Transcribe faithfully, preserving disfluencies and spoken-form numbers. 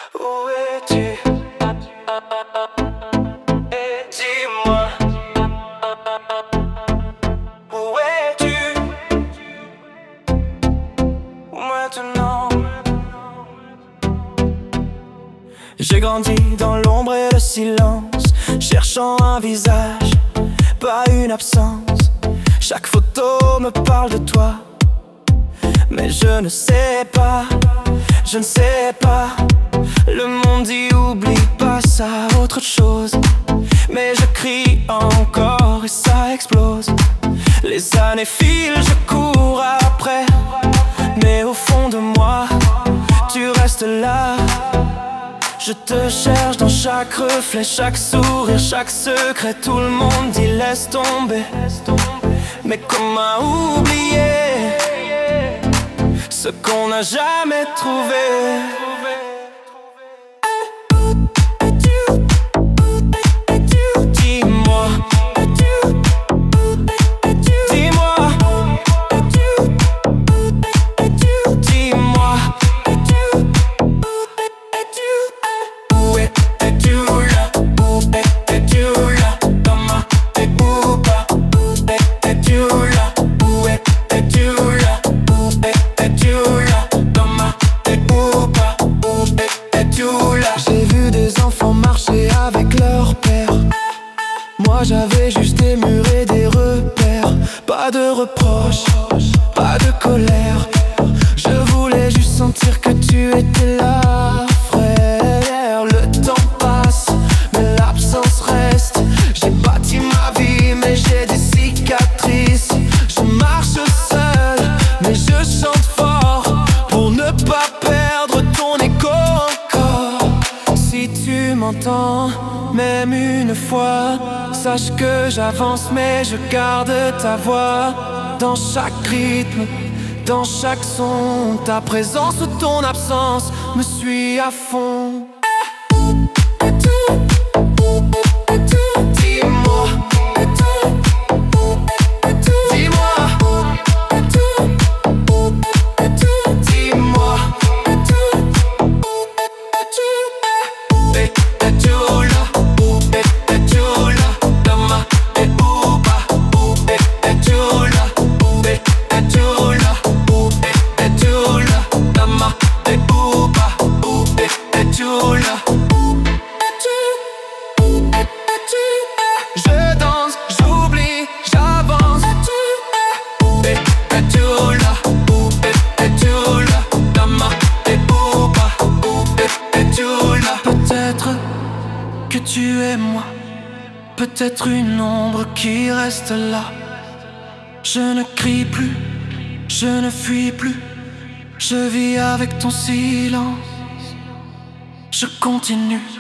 Où es-tu? Et dis-moi, où es-tu maintenant? J'ai grandi dans l'ombre et le silence, cherchant un visage, pas une absence. Chaque photo me parle de toi, mais je ne sais pas, je ne sais pas. Le monde dit oublie pas ça, autre chose. Mais je crie encore et ça explose. Les années filent, je cours après, mais au fond de moi, tu restes là. Je te cherche dans chaque reflet, chaque sourire, chaque secret. Tout le monde dit laisse tomber, mais comment oublier ce qu'on n'a jamais trouvé? Dis-moi, dis-moi, dis-moi, où es-tu là? Où es-tu là? Comment t'es où pas? Où es-tu là? Où es-tu là? Où es-tu là? Comment t'es où pas? Où es-tu là? J'ai vu des enfants marcher avec leur père. Moi j'avais juste des murs et des repères. Pas de reproches, pas de colère. Je voulais juste sentir que tu étais là, frère. Le temps passe, mais l'absence reste. J'ai bâti ma vie, mais j'ai des cicatrices. Je marche seul, mais je chante fort pour ne pas perdre ton écho encore. Si tu m'entends, même une fois, sache que j'avance mais je garde ta voix. Dans chaque rythme, dans chaque son, ta présence ou ton absence me suit à fond. Dis-moi, dis-moi, dis-moi, es-tu là? Où es-tu là? Demain et où pas? Où es-tu là? Où es-tu là? Où es-tu là? Demain et où pas? Où es-tu là? Je danse, j'oublie, j'avance. Où es-tu là? Où es-tu là? Demain et où pas? Où es-tu là? Peut-être que tu es moi, peut-être une ombre qui reste là. Je ne crie plus, je ne fuis plus, je vis avec ton silence. Je continue.